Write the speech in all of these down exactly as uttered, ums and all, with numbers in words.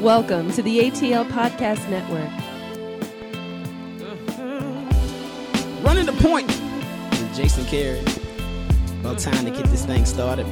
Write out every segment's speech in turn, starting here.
Welcome to the A T L Podcast Network. Running the point with Jason Carey. About time to get this thing started.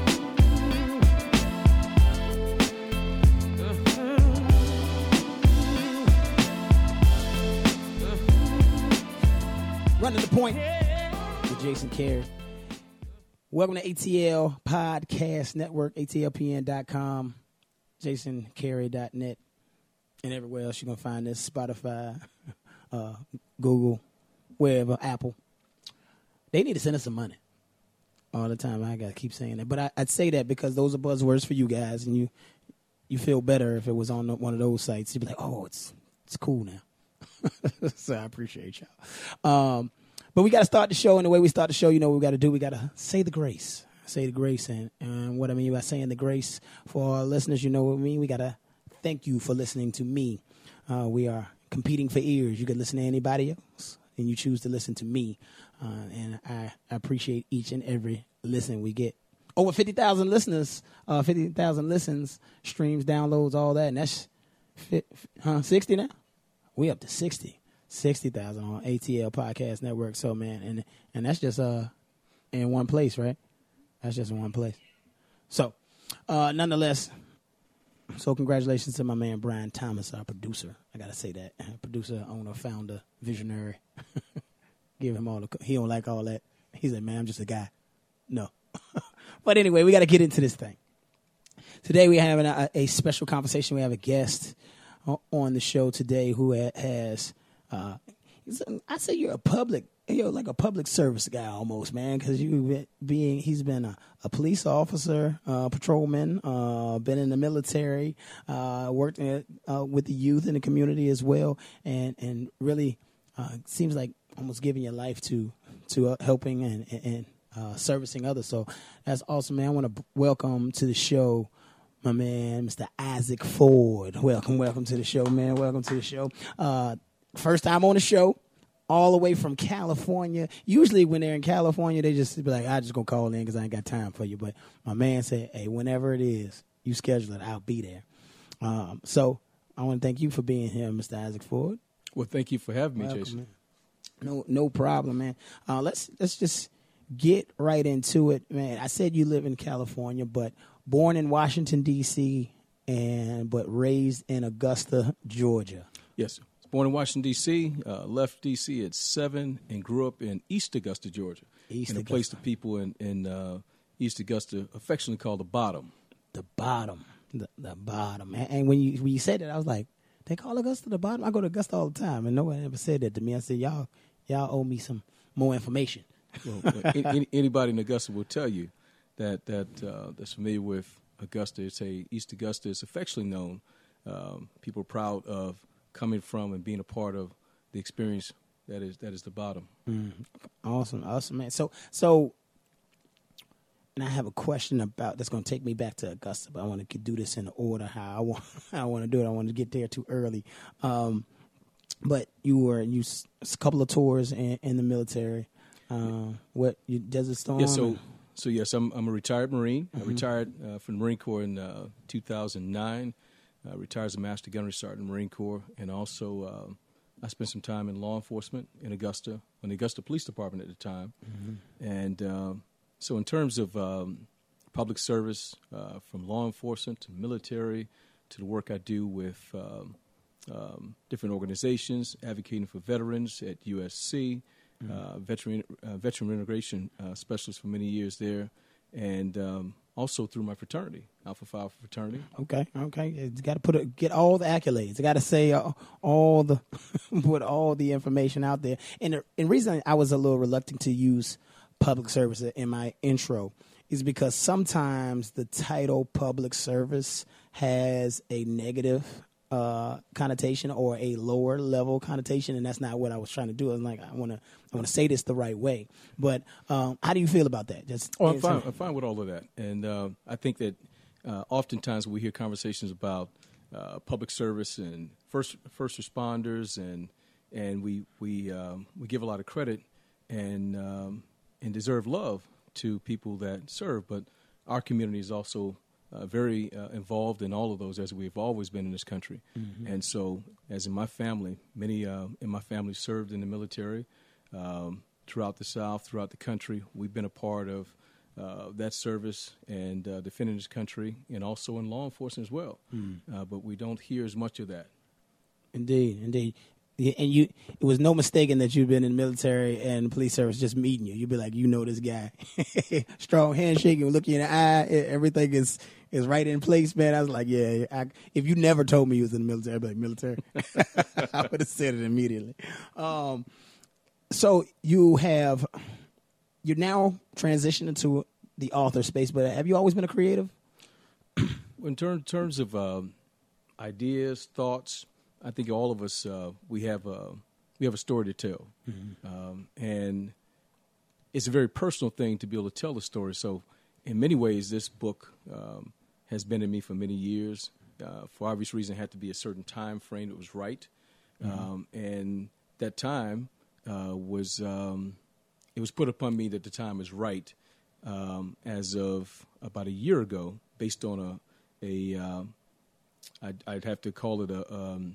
Running the point with Jason Carey. Welcome to A T L Podcast Network, A T L P N dot com, jason carey dot net, and everywhere else you're going to find this, Spotify, uh, Google, wherever, Apple. They need to send us some money all the time. I got to keep saying that. But I, I'd say that because those are buzzwords for you guys, and you you feel better if it was on one of those sites. You'd be like, oh, it's it's cool now. So I appreciate y'all. Um, but we got to start the show, and the way we start the show, you know what we got to do? We got to say the grace. Say the grace. And, and what I mean by saying the grace for our listeners, you know what I mean? We got to thank you for listening to me. Uh, we are competing for ears. You could listen to anybody else, and you choose to listen to me. Uh, and I, I appreciate each and every listen we get. Over fifty thousand listeners, uh, fifty thousand listens, streams, downloads, all that. And that's fit, huh, sixty now? We up to sixty. sixty thousand on A T L Podcast Network. So, man, and and that's just uh in one place, right? That's just in one place. So, uh, nonetheless, so congratulations to my man Brian Thomas, our producer. I got to say that. Producer, owner, founder, visionary. Give him all the, he don't like all that. He's like, man, I'm just a guy. No. But anyway, we got to get into this thing. Today we're having a, a special conversation. We have a guest on the show today who has, uh, I say you're a public, you're like a public service guy almost, man, because you being, he's been a, a police officer, uh, patrolman, uh, been in the military, uh, worked in, uh, with the youth in the community as well, and and really uh, seems like almost giving your life to to uh, helping and and uh, servicing others. So that's awesome, man. I want to b- welcome to the show my man, Mister Isaac Ford. Welcome, welcome to the show, man. Welcome to the show. Uh, first time on the show, all the way from California. Usually when they're in California, they just be like, I just gonna call in because I ain't got time for you. But my man said, hey, whenever it is, you schedule it, I'll be there. Um, so I want to thank you for being here, Mister Isaac Ford. Well, thank you for having me, Welcome, Jason. man. No, no problem, man. Uh, let's let's just get right into it, man. I said you live in California, but born in Washington D C and but raised in Augusta, Georgia. Yes, sir. Born in Washington D C, uh, left D C at seven, and grew up in East Augusta, Georgia, East in a Augusta. place that people in in uh, East Augusta affectionately call the Bottom. The bottom, the, the bottom. And, and when you when you said that, I was like, they call Augusta the bottom. I go to Augusta all the time, and nobody ever said that to me. I said, y'all, y'all owe me some more information. Well, any, any, anybody in Augusta will tell you that that uh, that's familiar with Augusta. It's a East Augusta is affectionately known. Um, people are proud of coming from and being a part of the experience that is that is the Bottom. Mm. Awesome, awesome, man. So, so, and I have a question about that's going to take me back to Augusta, but I want to do this in order how I want. How I want to do it. I want to get there too early. Um, but you were you a couple of tours in, in the military. Uh, what you Desert Storm? Yeah, so so yes, I'm I'm a retired Marine. Mm-hmm. I retired uh, from the Marine Corps in uh, two thousand nine. Uh, retired as a Master Gunnery Sergeant in the Marine Corps, and also uh, I spent some time in law enforcement in Augusta, in the Augusta Police Department at the time. Mm-hmm. And uh, so in terms of um, public service, uh, from law enforcement to military to the work I do with um, um, different organizations, advocating for veterans at U S C, mm-hmm. uh, veteran uh, veteran integration uh, specialist for many years there, and um, also through my fraternity, Alpha Phi fraternity. Okay, okay. You got to put it, get all the accolades. You got to say uh, all the, put all the information out there. And the and reason I was a little reluctant to use public service in my intro is because sometimes the title public service has a negative uh, connotation or a lower level connotation, and that's not what I was trying to do. I'm like, I want to, I want to say this the right way. But um, how do you feel about that? Just oh, I'm fine. I'm fine with all of that, and uh, I think that uh, oftentimes we hear conversations about uh, public service and first first responders, and and we we um, we give a lot of credit and um, and deserve love to people that serve, but our community is also uh, very uh, involved in all of those, as we've always been in this country. Mm-hmm. And so, as in my family, many uh, in my family served in the military um, throughout the South, throughout the country. We've been a part of uh, that service and uh, defending this country, and also in law enforcement as well. Mm. Uh, but we don't hear as much of that. Indeed, indeed. And you, it was no mistaking that you've been in the military and police service just meeting you. You'd be like, you know this guy. Strong handshake, you look you in the eye, everything is, is right in place, man. I was like, yeah, I, if you never told me you was in the military, I'd be like, military? I would have said it immediately. Um, so you have, you're now transitioning to the author space, but have you always been a creative? In ter- terms of um, ideas, thoughts, I think all of us uh, we have a we have a story to tell, mm-hmm. um, and it's a very personal thing to be able to tell the story. So, in many ways, this book um, has been in me for many years. Uh, for obvious reason, it had to be a certain time frame that was right, mm-hmm. um, and that time uh, was um, it was put upon me that the time is right um, as of about a year ago, based on a a um, I'd, I'd have to call it a um,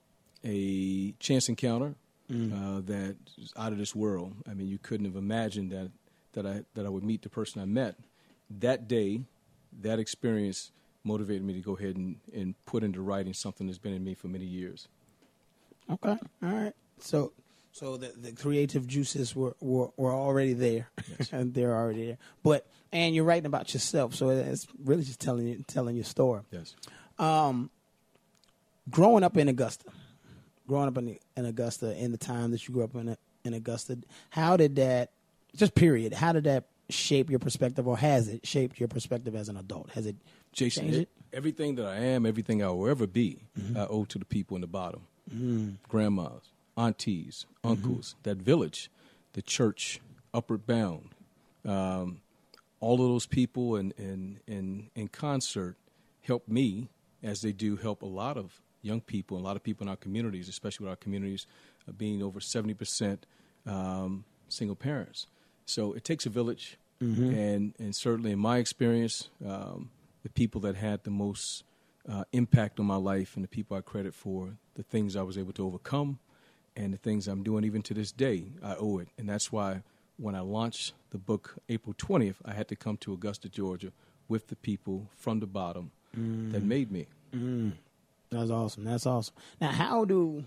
a chance encounter mm. uh, that is out of this world. I mean, you couldn't have imagined that that I that I would meet the person I met. That day, that experience motivated me to go ahead and, and put into writing something that's been in me for many years. Okay, all right. So, so the, the creative juices were, were, were already there, yes. and they're already there. But and you're writing about yourself, so it's really just telling you telling your story. Yes. Um, growing up in Augusta. Growing up in, in Augusta, in the time that you grew up in in Augusta, how did that, just period, how did that shape your perspective, or has it shaped your perspective as an adult? Has it Jason, changed it? Everything that I am, everything I will ever be, mm-hmm. I owe to the people in the bottom. Mm. Grandmas, aunties, uncles, mm-hmm. that village, the church, Upward Bound, um, all of those people in, in, in, in concert helped me, as they do help a lot of young people, a lot of people in our communities, especially with our communities uh, being over seventy percent um, single parents. So it takes a village, mm-hmm. and, and certainly in my experience, um, the people that had the most uh, impact on my life and the people I credit for the things I was able to overcome and the things I'm doing even to this day, I owe it. And that's why when I launched the book April twentieth, I had to come to Augusta, Georgia with the people from the bottom mm. that made me. Mm. That's awesome. That's awesome. Now, how do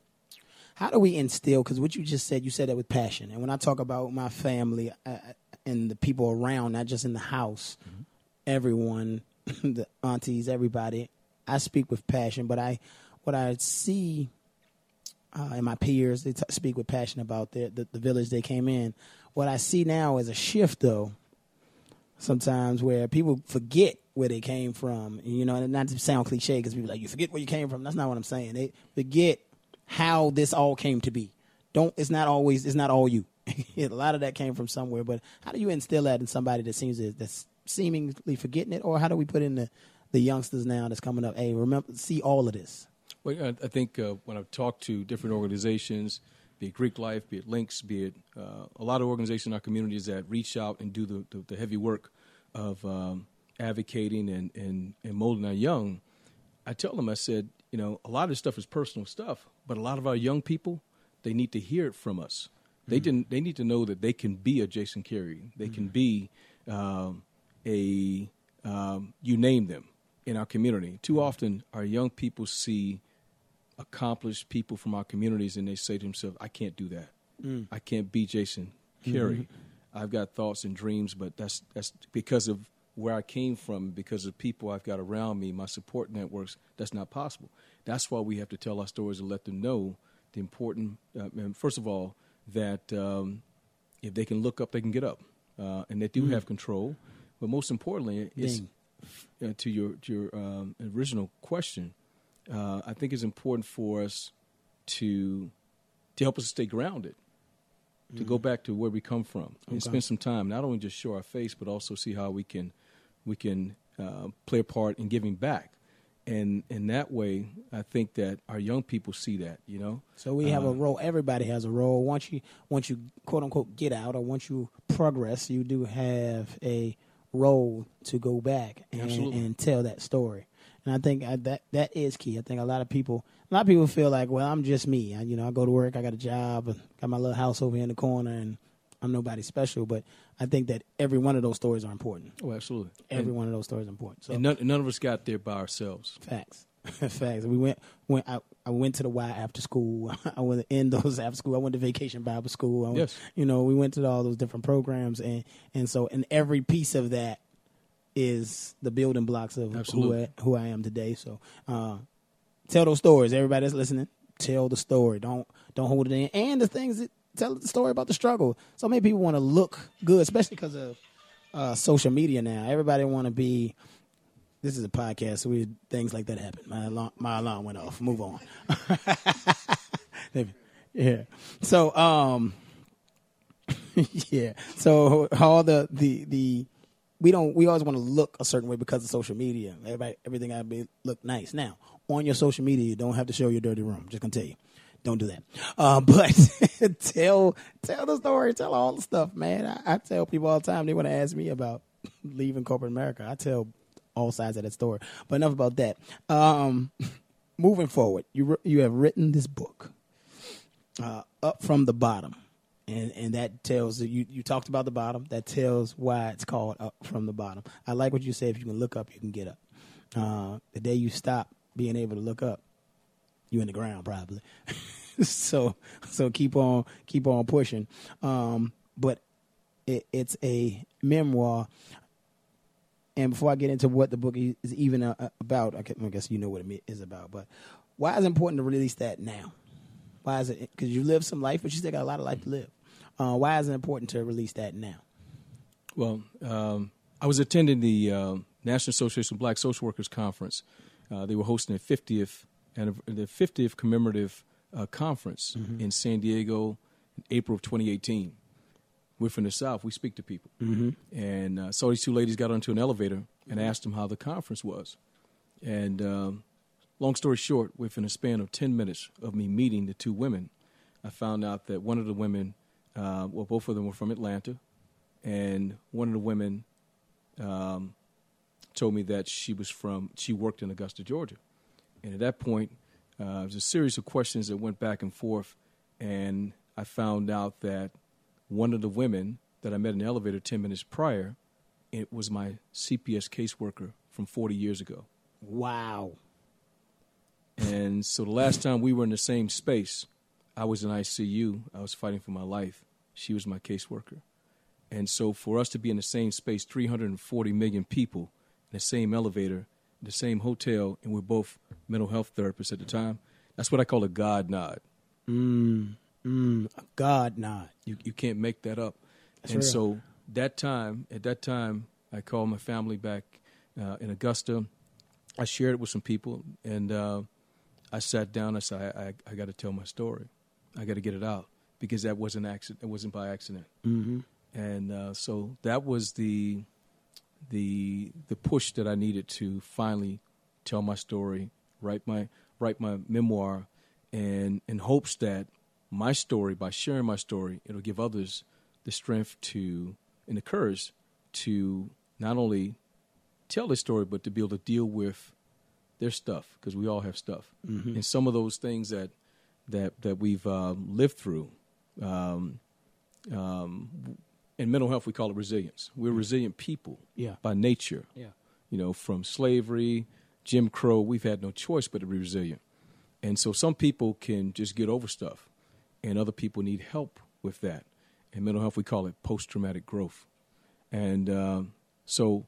how do we instill? Because what you just said, you said that with passion. And when I talk about my family uh, and the people around, not just in the house, mm-hmm. everyone, the aunties, everybody, I speak with passion. But I, what I see, uh, and my peers, they t- speak with passion about the, the the village they came in. What I see now is a shift, though. Sometimes where people forget where they came from, you know, and not to sound cliche because people are like, you forget where you came from. That's not what I'm saying. They forget how this all came to be. Don't, it's not always, it's not all you. A lot of that came from somewhere, but how do you instill that in somebody that seems to, that's seemingly forgetting it? Or how do we put in the, the youngsters now that's coming up, hey, remember, see all of this? Well, I, I think uh, when I've talked to different organizations, be it Greek Life, be it Links, be it uh, a lot of organizations in our communities that reach out and do the, the, the heavy work of um, advocating and, and, and molding our young, I tell them, I said, you know, a lot of this stuff is personal stuff, but a lot of our young people, they need to hear it from us. Mm-hmm. They didn't. They need to know that they can be a Jason Carey. They mm-hmm. can be um, a, um, you name them, in our community. Too often, our young people see accomplished people from our communities, and they say to themselves, I can't do that. Mm. I can't be Jason Carey. Mm-hmm. I've got thoughts and dreams, but that's that's because of where I came from, because of people I've got around me, my support networks, that's not possible. That's why we have to tell our stories and let them know the important, uh, and first of all, that um, if they can look up, they can get up, uh, and they do mm. have control. But most importantly, is uh, to your to your um, original question, uh, I think it's important for us to to help us stay grounded, to mm. go back to where we come from, and okay. spend some time, not only just show our face, but also see how we can we can uh, play a part in giving back. And in that way, I think that our young people see that, you know. So we have uh, a role. Everybody has a role. Once you, once you quote unquote get out, or once you progress, you do have a role to go back and, Absolutely. and tell that story. And I think I, that that is key. I think a lot of people, a lot of people feel like, well, I'm just me. I, you know, I go to work, I got a job, and got my little house over here in the corner, and I'm nobody special. But I think that every one of those stories are important. Oh, absolutely. Every and, one of those stories are important. So and none, none of us got there by ourselves. facts, facts. We went, went. I, I went to the Y after school. I went to end those after school. I went to Vacation Bible School. I went, Yes. You know, we went to all those different programs, and and so and every piece of that is the building blocks of who Absolutely. I, who I am today. So uh, tell those stories. Everybody that's listening, tell the story. Don't don't hold it in. And the things that tell the story about the struggle. So many people want to look good, especially because of uh, social media now. Everybody want to be. This is a podcast, so we, things like that happen. My alarm, my alarm went off. Move on. Yeah. So um. yeah. So all the the the. We don't. We always want to look a certain way because of social media. Everybody, everything got to be look nice. Now, on your social media, you don't have to show your dirty room. Just gonna tell you, don't do that. Uh, but tell tell the story. Tell all the stuff, man. I, I tell people all the time. They want to ask me about leaving corporate America. I tell all sides of that story. But enough about that. Um, moving forward, you you have written this book, uh, Up From the Bottom. And and that tells you you talked about the bottom. That tells why it's called Up From the Bottom. I like what you said. If you can look up, you can get up. Uh, the day you stop being able to look up, you in the ground probably. so so keep on keep on pushing. Um, but it, it's a memoir. And before I get into what the book is even uh, about, I guess you know what it is about. But why is it important to release that now? Why is it? Because you lived some life, but you still got a lot of life to live. Uh, why is it important to release that now? Well, um, I was attending the uh, National Association of Black Social Workers Conference. Uh, they were hosting a fiftieth and the fiftieth commemorative uh, conference mm-hmm. in San Diego in April of twenty eighteen. We're from the South. We speak to people. Mm-hmm. And uh, so these two ladies got onto an elevator and asked them how the conference was. And um, long story short, within a span of ten minutes of me meeting the two women, I found out that one of the women, uh, well, both of them were from Atlanta, and one of the women um, told me that she was from, she worked in Augusta, Georgia. And at that point, uh, there was a series of questions that went back and forth, and I found out that one of the women that I met in the elevator ten minutes prior, it was my C P S caseworker from forty years ago. Wow. And so the last time we were in the same space, I was in I C U. I was fighting for my life. She was my caseworker. And so for us to be in the same space, three hundred forty million people in the same elevator, the same hotel, and we're both mental health therapists at the time, that's what I call a God nod. Mm, mm, a God nod. You you can't make that up. That's and real. so that time, at that time, I called my family back uh, in Augusta. I shared it with some people, and uh, I sat down. I said, I, I, I got to tell my story. I got to get it out because that wasn't accident. It wasn't by accident. Mm-hmm. And uh, so that was the the the push that I needed to finally tell my story, write my write my memoir, and in hopes that my story, by sharing my story, it'll give others the strength to and the courage to not only tell their story, but to be able to deal with their stuff, because we all have stuff. Mm-hmm. And some of those things that that that we've um, lived through. Um, um, in mental health, we call it resilience. We're resilient people Yeah. by nature. Yeah. You know, from slavery, Jim Crow, we've had no choice but to be resilient. And so some people can just get over stuff, and other people need help with that. In mental health, we call it post-traumatic growth. And um, so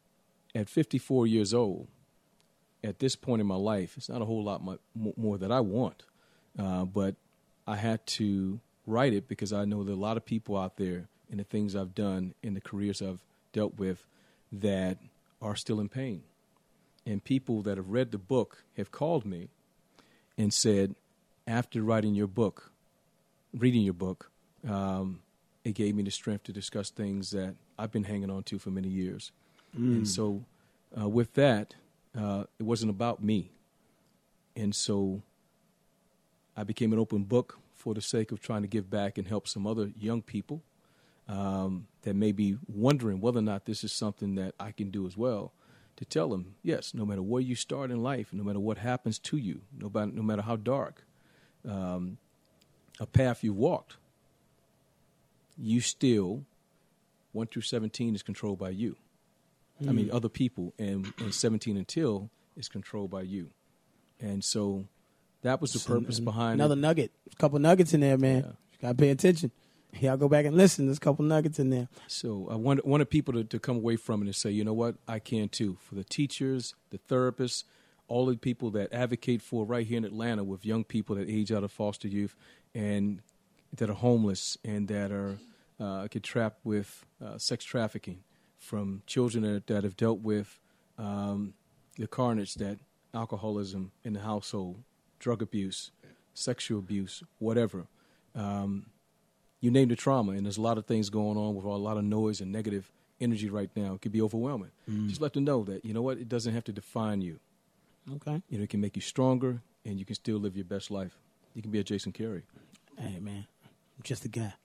at fifty-four years old, at this point in my life, it's not a whole lot mo- more that I want, uh, but I had to write it because I know there are a lot of people out there in the things I've done, in the careers I've dealt with, that are still in pain. And people that have read the book have called me and said, after writing your book, reading your book, um, it gave me the strength to discuss things that I've been hanging on to for many years. Mm. And so uh, with that, uh, it wasn't about me. And so I became an open book for the sake of trying to give back and help some other young people um, that may be wondering whether or not this is something that I can do as well, to tell them, yes, no matter where you start in life, no matter what happens to you, no matter, no matter how dark um, a path you've walked, you still, one through seventeen is controlled by you. Mm. I mean, other people, and, and seventeen until is controlled by you. And so that was the so, purpose behind another it. Another nugget. A couple nuggets in there, man. Yeah. You got to pay attention. Y'all go back and listen. There's a couple nuggets in there. So I wanted, wanted people to, to come away from it and say, you know what, I can too. For the teachers, the therapists, all the people that advocate for right here in Atlanta with young people that age out of foster youth and that are homeless and that are uh, get trapped with uh, sex trafficking, from children that, that have dealt with um, the carnage that alcoholism in the household, drug abuse, sexual abuse, whatever. Um, you name the trauma, and there's a lot of things going on with a lot of noise and negative energy right now. It could be overwhelming. Mm. Just let them know that, you know what, it doesn't have to define you. Okay. You know, it can make you stronger, and you can still live your best life. You can be a Jason Carey. Hey, man, I'm just a guy.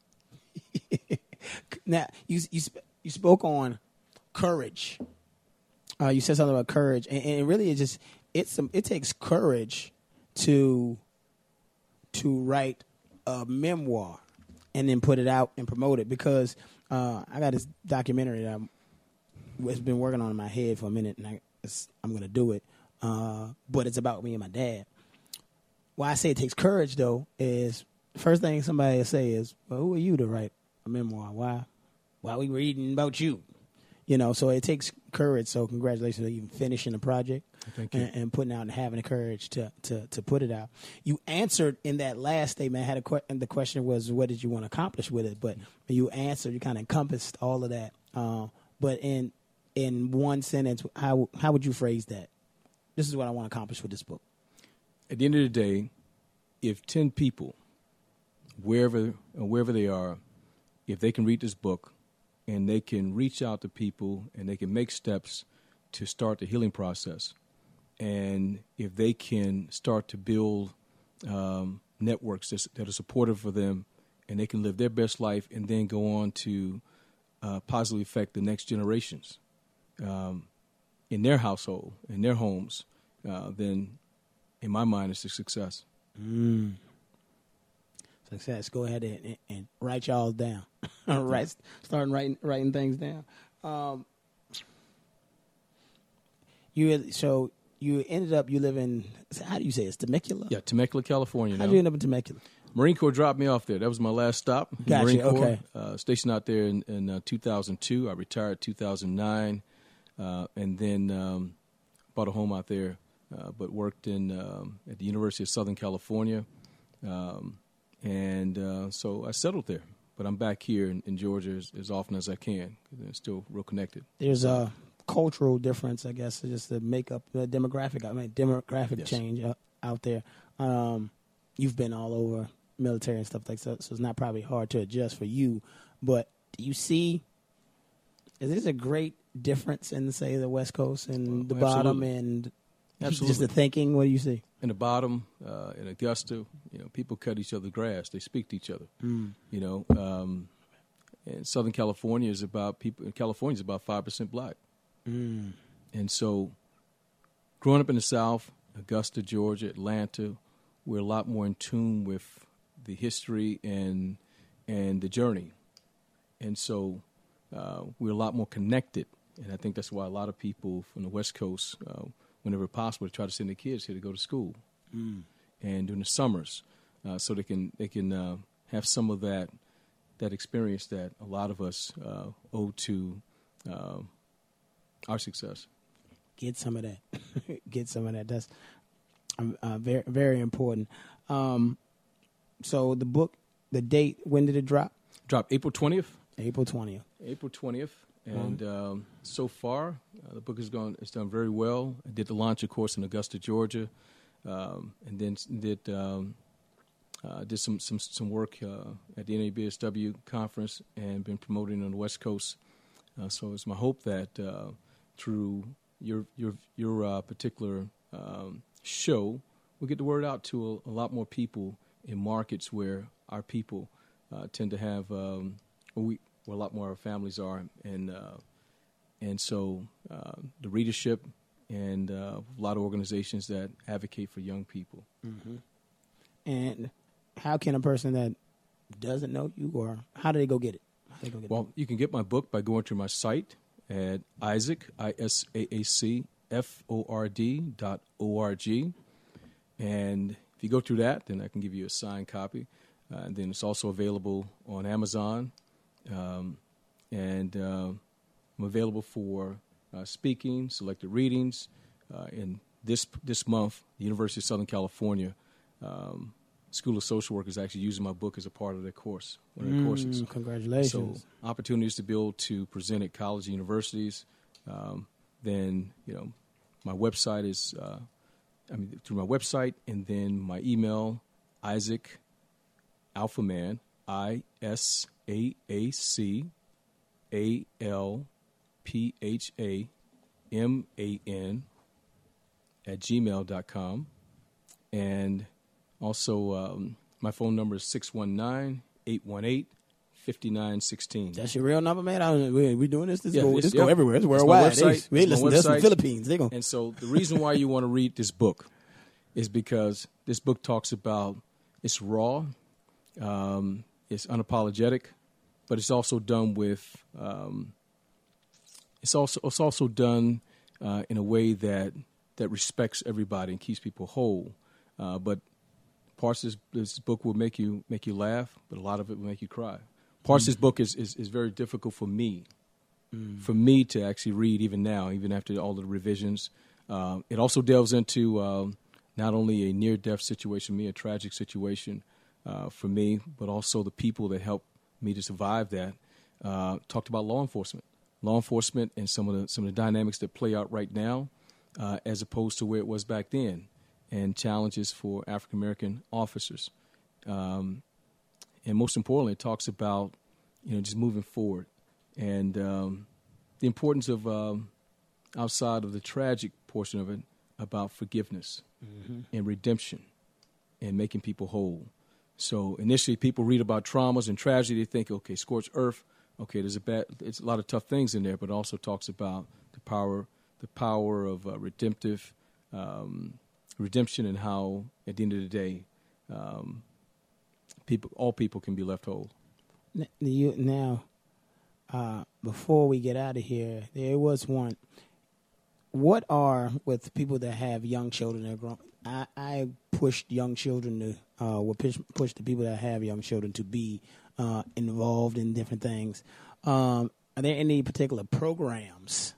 Now, you you sp- you spoke on courage. Uh, you said something about courage, and, and really, it just it's some, it takes courage to to write a memoir and then put it out and promote it. Because uh, I got this documentary that I've been working on in my head for a minute, and I, it's, I'm going to do it. Uh, but it's about me and my dad. Why I say it takes courage, though, is the first thing somebody will say is, well, who are you to write a memoir? Why? Why are we reading about you? You know, so it takes courage. So congratulations on even finishing the project. Thank you. And, and putting out and having the courage to, to, to put it out. You answered in that last statement. I had a que- and the question was, what did you want to accomplish with it? But you answered, you kind of encompassed all of that. Uh, but in in one sentence, how how would you phrase that? This is what I want to accomplish with this book. At the end of the day, if ten people, wherever wherever they are, if they can read this book and they can reach out to people and they can make steps to start the healing process, and if they can start to build um, networks that, that are supportive for them, and they can live their best life and then go on to uh, positively affect the next generations um, in their household, in their homes, uh, then in my mind it's a success. Mm. Success. Go ahead and, and, and write y'all down. Right, starting writing writing things down. Um, you so you ended up you live in, how do you say it? It's Temecula? Yeah, Temecula, California. How now. did you end up in Temecula? Marine Corps dropped me off there. That was my last stop. Gotcha. Marine Corps, okay. Uh, stationed out there in, in uh, two thousand two. I retired two thousand nine, uh, and then um, bought a home out there, uh, but worked in um, at the University of Southern California, um, and uh, so I settled there. But I'm back here in, in Georgia as, as often as I can. It's still real connected. There's a cultural difference, I guess, just the makeup, the demographic. I mean, demographic yes. change uh, out there. Um, you've been all over military and stuff like that, so it's not probably hard to adjust for you. But do you see? Is this a great difference in, say, the West Coast and the Absolutely. bottom and Absolutely. just the thinking? What do you see? In the bottom, uh, in Augusta, you know, people cut each other's grass. They speak to each other. Mm. You know, um, and Southern California is about people. California is about five percent black, Mm. and so growing up in the South, Augusta, Georgia, Atlanta, we're a lot more in tune with the history and and the journey, and so uh, we're a lot more connected. And I think that's why a lot of people from the West Coast, uh, whenever possible, try to send their kids here to go to school, Mm. and during the summers, uh, so they can they can uh, have some of that that experience that a lot of us uh, owe to uh, our success. Get some of that. Get some of that. That's um, uh, very very important. Um, so the book, the date, when did it drop? Dropped April twentieth. April twentieth. April twentieth. And um, so far, uh, the book has gone. It's done very well. I did the launch, of course, in Augusta, Georgia, um, and then did um, uh, did some some some work uh, at the N A B S W conference and been promoting on the West Coast. Uh, so it's my hope that uh, through your your your uh, particular um, show, we'll get the word out to a, a lot more people in markets where our people uh, tend to have um, we. where a lot more of our families are, and uh, and so uh, the readership and uh, a lot of organizations that advocate for young people. Mm-hmm. And how can a person that doesn't know you, or how do they go get it? How do they go get Well, it? you can get my book by going to my site at Isaac, I S A A C F O R D dot O R G. And if you go through that, then I can give you a signed copy. Uh, and then it's also available on Amazon. Um, and uh, I'm available for uh, speaking, selected readings. Uh, and this this month, the University of Southern California um, School of Social Work is actually using my book as a part of their course, one of their Mm, courses. Congratulations. So opportunities to be able to present at college and universities. Um, then, you know, my website is, uh, I mean, through my website, and then my email, Isaac Alphaman, I S A A C A L P H A M A N at gmail dot com. And also, um, my phone number is six one nine, eight one eight, five nine one six. That's your real number, man? I don't, we, we doing this? This, Yeah, go, this- this go yeah. everywhere. It's It's my worldwide. They, website. we It's my listen to this in the website. Philippines. They gonna, And so the reason why you want to read this book is because this book talks about, it's raw, um, it's unapologetic, but it's also done with, um, it's also it's also done uh, in a way that that respects everybody and keeps people whole. Uh, but parts of this, this book will make you make you laugh, but a lot of it will make you cry. Parts mm. of this book is, is, is very difficult for me, mm. for me to actually read even now, even after all the revisions. Uh, it also delves into um, not only a near-death situation, me, a tragic situation uh, for me, but also the people that helped me to survive that. Uh, talked about law enforcement, law enforcement, and some of the some of the dynamics that play out right now, uh, as opposed to where it was back then, and challenges for African American officers. Um, and most importantly, it talks about, you know, just moving forward and um, the importance of, um, outside of the tragic portion of it, about forgiveness mm-hmm. and redemption and making people whole. So initially people read about traumas and tragedy, they think, okay, scorched earth, okay, there's a bad, it's a lot of tough things in there, but it also talks about the power, the power of uh, redemptive, um, redemption, and how at the end of the day, um, people, all people can be left whole. You, now, uh, before we get out of here, there was one. What are, with people that have young children that are grown, I, I pushed young children to, uh, will push, push the people that have young children to be uh, involved in different things. Um, are there any particular programs,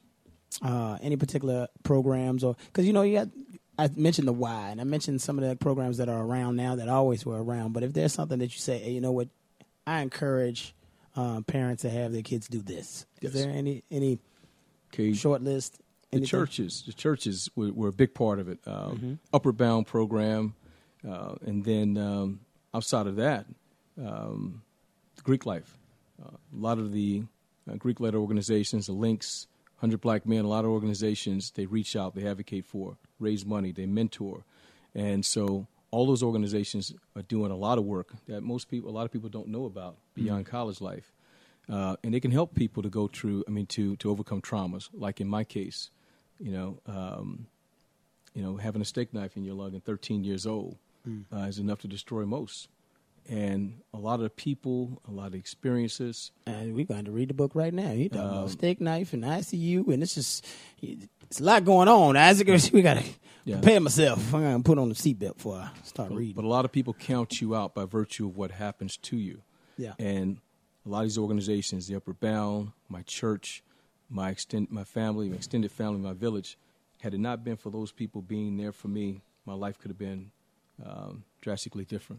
uh, any particular programs, or, because, you know, you got, I mentioned the why, and I mentioned some of the programs that are around now that always were around, but if there's something that you say, hey, you know what, I encourage uh, parents to have their kids do this. Yes. Is there any, any okay. short list? The Anything? churches, the churches were, were a big part of it. Um, Mm-hmm. Upward Bound program, uh, and then um, outside of that, um, Greek Life. Uh, a lot of the uh, Greek-led organizations, the Links, one hundred Black Men, a lot of organizations, they reach out, they advocate for, raise money, they mentor. And so all those organizations are doing a lot of work that most people, a lot of people don't know about beyond mm-hmm. college life. Uh, and they can help people to go through, I mean, to, to overcome traumas. Like in my case, you know, um, you know, having a steak knife in your lung at thirteen years old mm. uh, is enough to destroy most. And a lot of the people, a lot of experiences. And we're going to read the book right now. You talking Um, about steak knife and I C U, and it's just, it's a lot going on. Isaac, we got to yeah. prepare myself. I'm going to put on the seatbelt before I start but, reading. But a lot of people count you out by virtue of what happens to you. Yeah. And a lot of these organizations, the Upward Bound, my church, my extend, my family, my extended family, my village, had it not been for those people being there for me, my life could have been um, drastically different.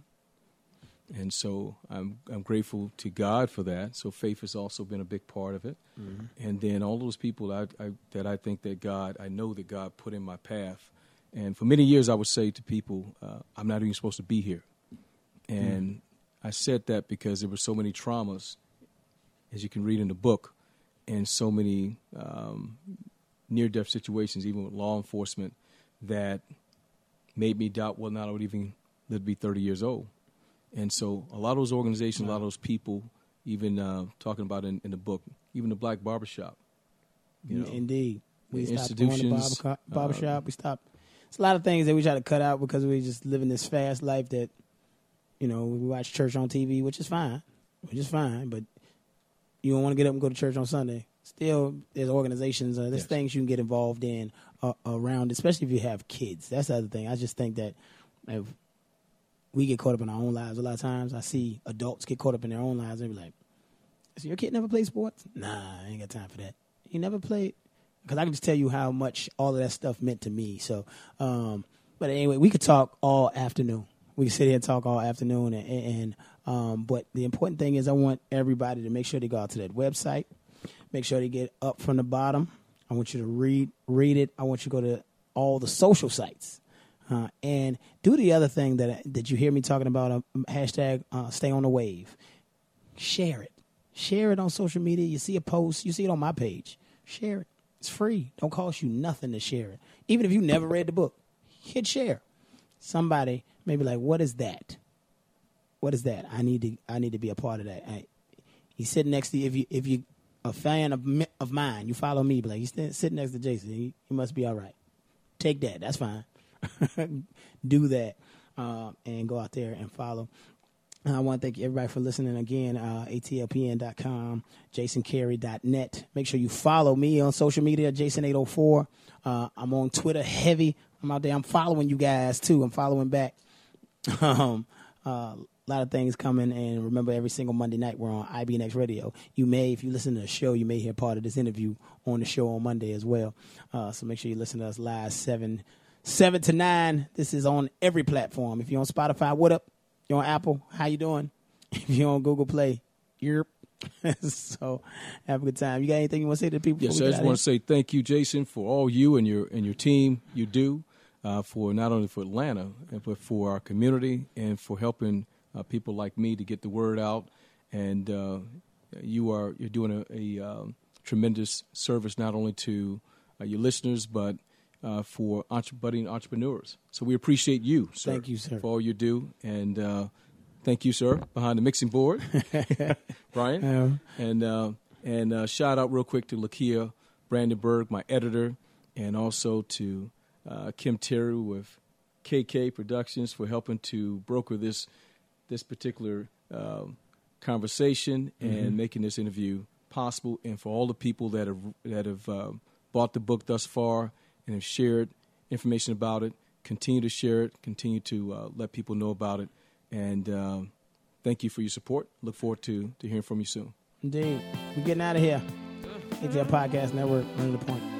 And so I'm I'm grateful to God for that. So faith has also been a big part of it. Mm-hmm. And then all those people that I, I, that I think that God, I know that God put in my path. And for many years I would say to people, uh, I'm not even supposed to be here. And mm-hmm. I said that because there were so many traumas, as you can read in the book, and so many um, near-death situations, even with law enforcement, that made me doubt whether or not I would even live to be thirty years old. And so a lot of those organizations, wow. a lot of those people even uh, talking about in, in the book, even the black barbershop. You know, Indeed. We the stopped going to institutions, barber, barbershop. uh, we stopped. It's a lot of things that we try to cut out because we just living this fast life that, you know, we watch church on T V, which is fine, which is fine, but you don't want to get up and go to church on Sunday. Still, there's organizations, uh, there's Yes. things you can get involved in uh, around, especially if you have kids. That's the other thing. I just think that if we get caught up in our own lives a lot of times, I see adults get caught up in their own lives and be like, so your kid never played sports? Nah, I ain't got time for that. You never played? Because I can just tell you how much all of that stuff meant to me. So, um, but anyway, we could talk all afternoon. We can sit here and talk all afternoon. And, and um, but the important thing is I want everybody to make sure they go out to that website. Make sure they get up from the bottom. I want you to read read it. I want you to go to all the social sites. Uh, and do the other thing that that you hear me talking about, uh, hashtag uh, stay on the wave. Share it. Share it on social media. You see a post. You see it on my page. Share it. It's free. Don't cost you nothing to share it. Even if you never read the book, hit share. Somebody may be like, what is that? What is that? I need to I need to be a part of that. I, he's sitting next to you. If you if you a fan of mi- of mine, you follow me. Be like, he's st- sitting next to Jason. He, he must be all right. Take that. That's fine. Do that uh, and go out there and follow. I want to thank everybody for listening again. Uh, A T L P N dot com, Jason Carey dot net. Make sure you follow me on social media, Jason eight oh four. Uh, I'm on Twitter heavy. I'm out there. I'm following you guys, too. I'm following back. um, uh, a lot of things coming. And remember, every single Monday night, we're on I B N X Radio. You may, if you listen to the show, you may hear part of this interview on the show on Monday as well. Uh, so make sure you listen to us live seven, seven to nine. This is on every platform. If you're on Spotify, what up? You're on Apple, how you doing? If you're on Google Play, you're so have a good time. You got anything you want to say to the people? Yes, I just want to say thank you, Jason, for all you and your and your team you do uh, for not only for Atlanta, but for our community and for helping uh, people like me to get the word out. And uh, you are you're doing a, a um, tremendous service not only to uh, your listeners, but Uh, for entre- budding entrepreneurs. So we appreciate you, sir. Thank you, sir. For all you do. And uh, thank you, sir, behind the mixing board, Brian. Um, and uh, and uh, shout out real quick to Lakia Brandenburg, my editor, and also to uh, Kim Terry with K K Productions for helping to broker this this particular uh, conversation and Mm-hmm. making this interview possible, and for all the people that have, that have uh, bought the book thus far and have shared information about it. Continue to share it. Continue to uh, let people know about it. And um, thank you for your support. Look forward to, to hearing from you soon. Indeed. We're getting out of here. A T L Podcast Network, running the point.